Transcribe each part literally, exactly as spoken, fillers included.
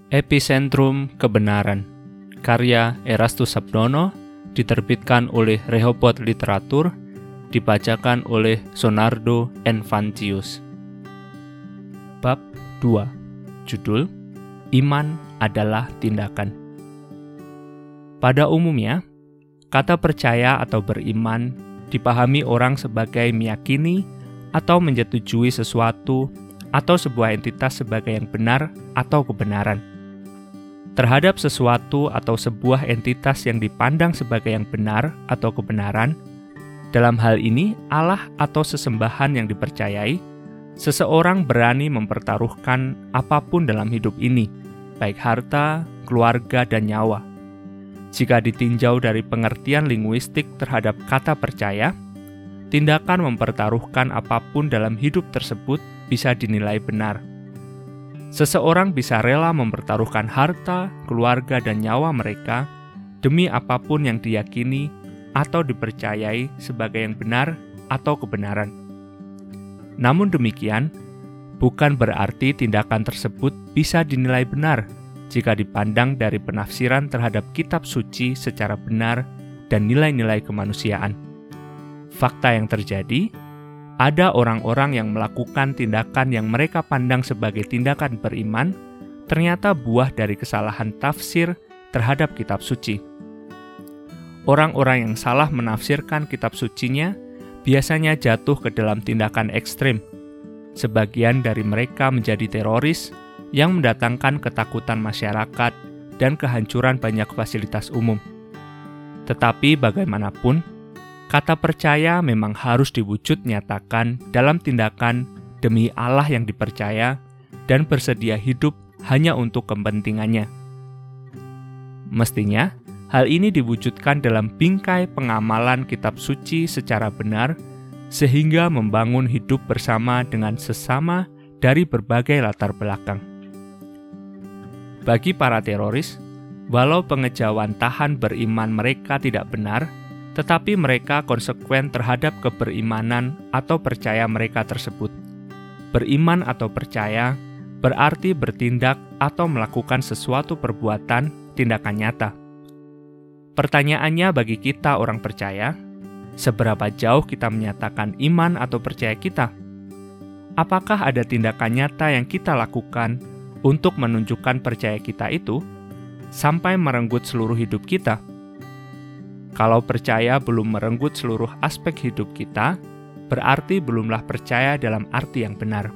Epicentrum Kebenaran, karya Erastus Sabdono, diterbitkan oleh Rehoboth Literatur, dibacakan oleh Sonardo Enfantius. Bab dua. Judul: Iman adalah tindakan. Pada umumnya, kata percaya atau beriman dipahami orang sebagai meyakini atau menyetujui sesuatu atau sebuah entitas sebagai yang benar atau kebenaran. Terhadap sesuatu atau sebuah entitas yang dipandang sebagai yang benar atau kebenaran, dalam hal ini Allah atau sesembahan yang dipercayai, seseorang berani mempertaruhkan apapun dalam hidup ini, baik harta, keluarga, dan nyawa. Jika ditinjau dari pengertian linguistik terhadap kata percaya, tindakan mempertaruhkan apapun dalam hidup tersebut bisa dinilai benar. Seseorang bisa rela mempertaruhkan harta, keluarga, dan nyawa mereka demi apapun yang diyakini atau dipercayai sebagai yang benar atau kebenaran. Namun demikian, bukan berarti tindakan tersebut bisa dinilai benar jika dipandang dari penafsiran terhadap kitab suci secara benar dan nilai-nilai kemanusiaan. Fakta yang terjadi, ada orang-orang yang melakukan tindakan yang mereka pandang sebagai tindakan beriman, ternyata buah dari kesalahan tafsir terhadap kitab suci. Orang-orang yang salah menafsirkan kitab sucinya biasanya jatuh ke dalam tindakan ekstrim. Sebagian dari mereka menjadi teroris yang mendatangkan ketakutan masyarakat dan kehancuran banyak fasilitas umum. Tetapi bagaimanapun, kata percaya memang harus diwujud nyatakan dalam tindakan demi Allah yang dipercaya dan bersedia hidup hanya untuk kepentingannya. Mestinya, hal ini diwujudkan dalam bingkai pengamalan kitab suci secara benar, sehingga membangun hidup bersama dengan sesama dari berbagai latar belakang. Bagi para teroris, walau pengejauhan tahan beriman mereka tidak benar, tetapi mereka konsekuen terhadap keberimanan atau percaya mereka tersebut. Beriman atau percaya berarti bertindak atau melakukan sesuatu perbuatan, tindakan nyata. Pertanyaannya bagi kita orang percaya, seberapa jauh kita menyatakan iman atau percaya kita? Apakah ada tindakan nyata yang kita lakukan untuk menunjukkan percaya kita itu, sampai merenggut seluruh hidup kita? Kalau percaya belum merenggut seluruh aspek hidup kita, berarti belumlah percaya dalam arti yang benar.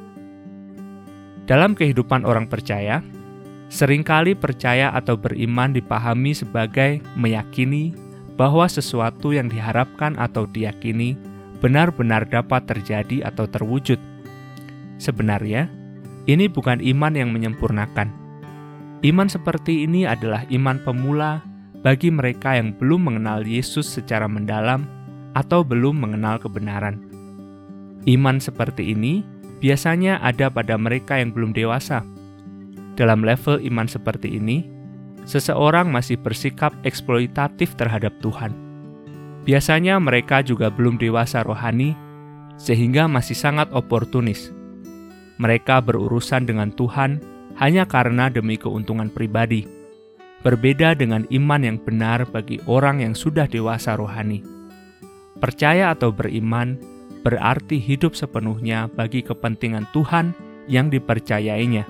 Dalam kehidupan orang percaya, seringkali percaya atau beriman dipahami sebagai meyakini bahwa sesuatu yang diharapkan atau diyakini benar-benar dapat terjadi atau terwujud. Sebenarnya, ini bukan iman yang menyempurnakan. Iman seperti ini adalah iman pemula bagi mereka yang belum mengenal Yesus secara mendalam atau belum mengenal kebenaran. Iman seperti ini biasanya ada pada mereka yang belum dewasa. Dalam level iman seperti ini, seseorang masih bersikap eksploitatif terhadap Tuhan. Biasanya mereka juga belum dewasa rohani, sehingga masih sangat oportunis. Mereka berurusan dengan Tuhan hanya karena demi keuntungan pribadi. Berbeda dengan iman yang benar bagi orang yang sudah dewasa rohani. Percaya atau beriman berarti hidup sepenuhnya bagi kepentingan Tuhan yang dipercayainya.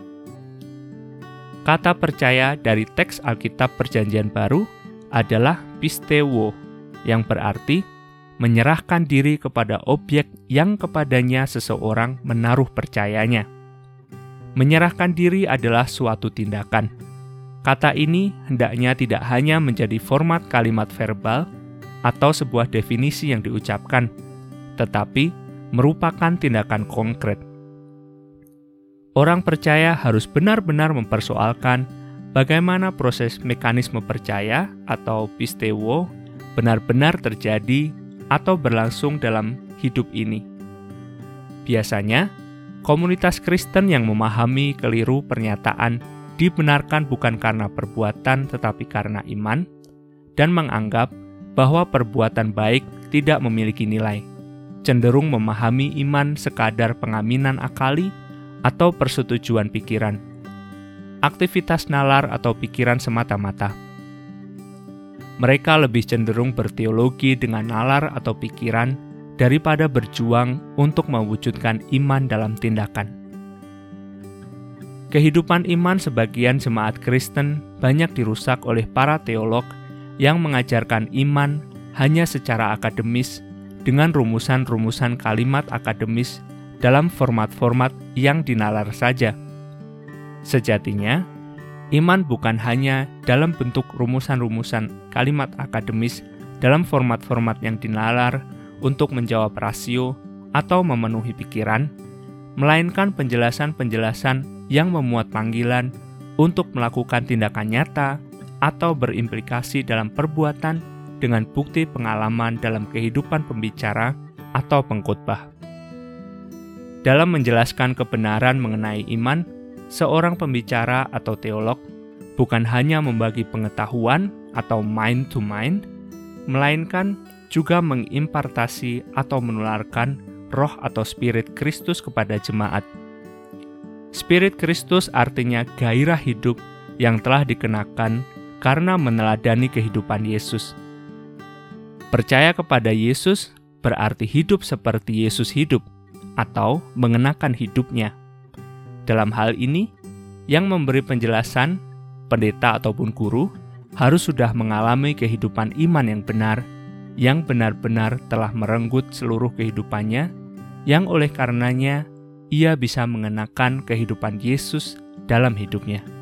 Kata percaya dari teks Alkitab Perjanjian Baru adalah pistewo, yang berarti menyerahkan diri kepada objek yang kepadanya seseorang menaruh percayanya. Menyerahkan diri adalah suatu tindakan. Kata ini hendaknya tidak hanya menjadi format kalimat verbal atau sebuah definisi yang diucapkan, tetapi merupakan tindakan konkret. Orang percaya harus benar-benar mempersoalkan bagaimana proses mekanisme percaya atau pistewo benar-benar terjadi atau berlangsung dalam hidup ini. Biasanya, komunitas Kristen yang memahami keliru pernyataan dibenarkan bukan karena perbuatan tetapi karena iman, dan menganggap bahwa perbuatan baik tidak memiliki nilai, cenderung memahami iman sekadar pengaminan akali atau persetujuan pikiran. aktivitas nalar atau pikiran semata-mata. Mereka lebih cenderung berteologi dengan nalar atau pikiran daripada berjuang untuk mewujudkan iman dalam tindakan. Kehidupan iman sebagian jemaat Kristen banyak dirusak oleh para teolog yang mengajarkan iman hanya secara akademis dengan rumusan-rumusan kalimat akademis dalam format-format yang dinalar saja. Sejatinya, iman bukan hanya dalam bentuk rumusan-rumusan kalimat akademis dalam format-format yang dinalar untuk menjawab rasio atau memenuhi pikiran, melainkan penjelasan-penjelasan yang memuat panggilan untuk melakukan tindakan nyata atau berimplikasi dalam perbuatan dengan bukti pengalaman dalam kehidupan pembicara atau pengkhotbah. Dalam menjelaskan kebenaran mengenai iman, seorang pembicara atau teolog bukan hanya membagi pengetahuan atau mind to mind, melainkan juga mengimpartasi atau menularkan roh atau spirit Kristus kepada jemaat. Spirit Kristus artinya gairah hidup yang telah dikenakan karena meneladani kehidupan Yesus. Percaya kepada Yesus berarti hidup seperti Yesus hidup atau mengenakan hidupnya. Dalam hal ini, yang memberi penjelasan, pendeta ataupun guru, harus sudah mengalami kehidupan iman yang benar, yang benar-benar telah merenggut seluruh kehidupannya, yang oleh karenanya ia bisa mengenakan kehidupan Yesus dalam hidupnya.